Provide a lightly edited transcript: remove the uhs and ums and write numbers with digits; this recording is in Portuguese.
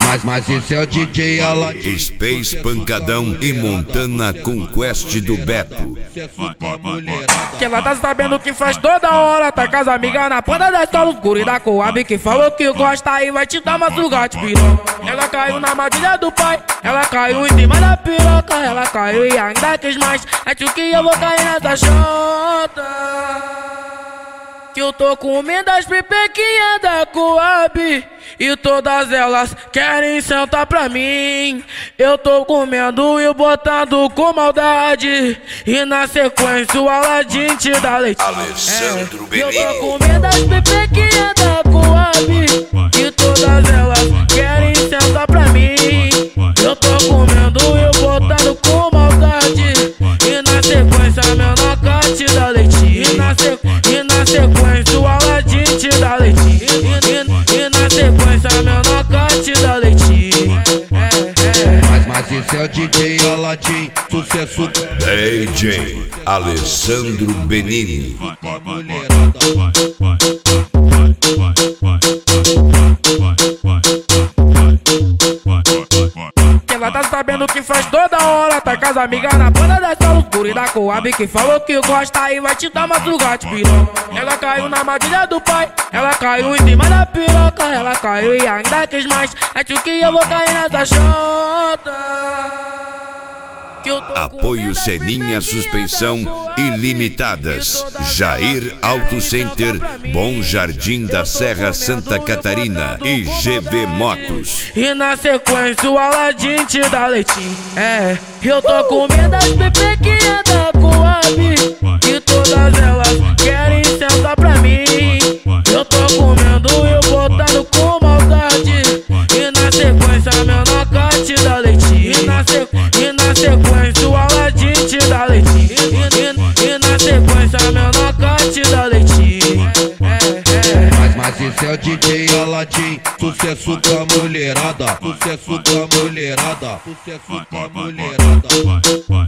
Mas esse é o DJ Aladim. Space Pancadão e Montana com Quest do Beto. Que ela tá sabendo que faz toda hora. Tá com as amigas na ponta da escola, os guri da Coab que falou que gosta e vai te dar uma sugar de piroca. Ela caiu na armadilha do pai, ela caiu em cima da piroca. Ela caiu e ainda quis mais, acho que eu vou cair nessa chota. Que eu tô comendo as pipequinhas da Coab e todas elas querem sentar pra mim. Eu tô comendo e botando com maldade, e na sequência o Aladim te dá leite. Alessandro Benini. Eu tô comendo as pipequinhas da Coab e todas elas querem sentar pra mim. Eu tô comendo e botando com maldade, e na sequência meu noca te dá leite. E na sequência o Aladim te dá leite. E na sequência meu noca te dá leite. Mas esse é o DJ Aladim, sucesso. DJ Alessandro Benini. Ela tá sabendo que faz toda hora. Tá com as amigas na banda da escola, os guri da Coab que falou que gosta e vai te dar uma sugar de piroca. Ela caiu na armadilha do pai, ela caiu em cima da piroca. Ela caiu e ainda quis mais, acho que eu vou cair nessa chota. Apoio Seninha Suspensão Ilimitadas. Jair Auto Center, Bom Jardim da Serra, Santa Catarina e GB Motos. E na sequência o Aladim te dá leitinho. Eu tô comendo as pipequinhas da Coab e todas elas querem sentar pra mim. Eu tô comendo e botando com maldade, e na sequência meu noca te dá leitinho. E na sequência o Aladim te dá leitinho. E na sequência meu noca te dá leitinho. Mas esse é o DJ Aladim, sucesso com a mulherada. Sucesso com a mulherada. Sucesso com a mulherada.